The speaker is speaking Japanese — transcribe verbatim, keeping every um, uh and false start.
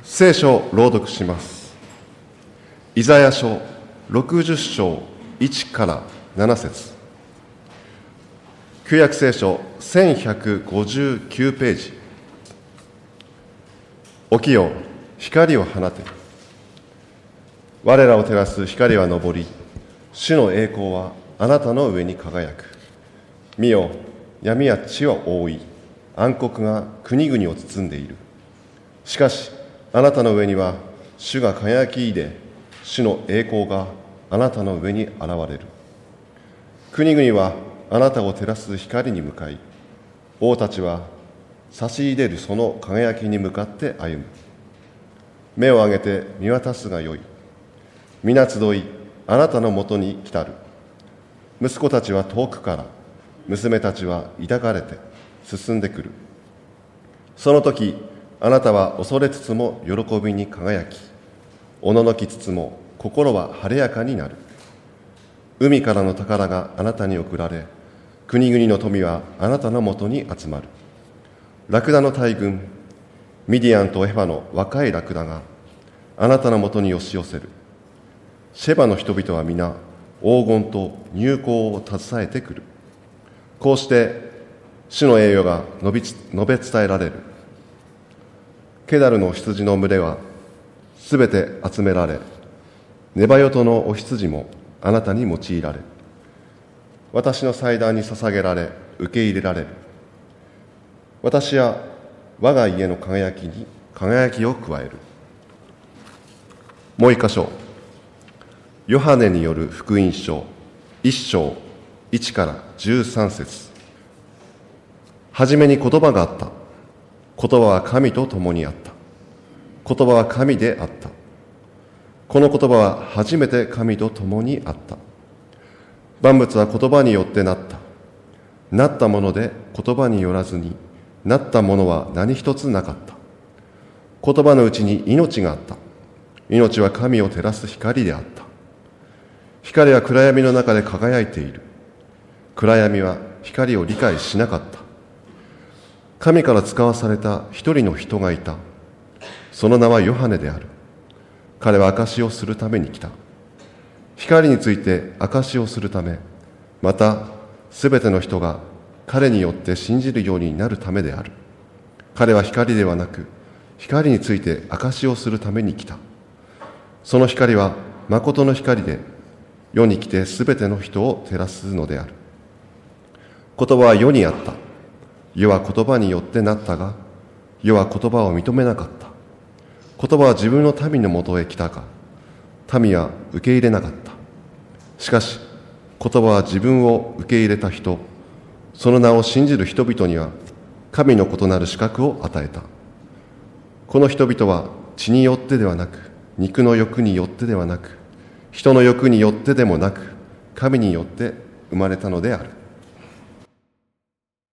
聖書を朗読します。イザヤ書ろくじゅっ章いちからなな節。旧約聖書せんひゃくごじゅうきゅうページ。起きよ、光を放て。我らを照らす光は昇り、主の栄光はあなたの上に輝く。見よ、闇や地を覆い、暗黒が国々を包んでいる。しかし、あなたの上には主が輝き出で、主の栄光があなたの上に現れる。国々はあなたを照らす光に向かい、王たちは差し入れるその輝きに向かって歩む。目を上げて見渡すがよい。皆集い、あなたのもとに来たる。息子たちは遠くから、娘たちは抱かれて進んでくる。その時、あなたは恐れつつも喜びに輝き、おののきつつも心は晴れやかになる。海からの宝があなたに送られ、国々の富はあなたのもとに集まる。ラクダの大群、ミディアンとエファの若いラクダがあなたのもとに押し寄せる。シェバの人々は皆黄金と乳香を携えてくる。こうして主の栄誉が述べ伝えられる。ケダルの羊の群れはすべて集められ、ネバヨトのお羊もあなたに用いられ、私の祭壇に捧げられ受け入れられる。私や我が家の輝きに輝きを加える。もう一箇所、ヨハネによる福音書一章いちからじゅうさん節。はじめに言葉があった。言葉は神と共にあった。言葉は神であった。この言葉は初めて神と共にあった。万物は言葉によってなった。なったもので言葉によらずに、なったものは何一つなかった。言葉のうちに命があった。命は神を照らす光であった。光は暗闇の中で輝いている。暗闇は光を理解しなかった。神から使わされた一人の人がいた。その名はヨハネである。彼は証しをするために来た。光について証しをするため、またすべての人が彼によって信じるようになるためである。彼は光ではなく、光について証しをするために来た。その光は誠の光で、世に来てすべての人を照らすのである。言葉は世にあった。世は言葉によってなったが、世は言葉を認めなかった。言葉は自分の民のもとへ来たが、民は受け入れなかった。しかし、言葉は自分を受け入れた人、その名を信じる人々には、神の異なる資格を与えた。この人々は血によってではなく、肉の欲によってではなく、人の欲によってでもなく、神によって生まれたのである。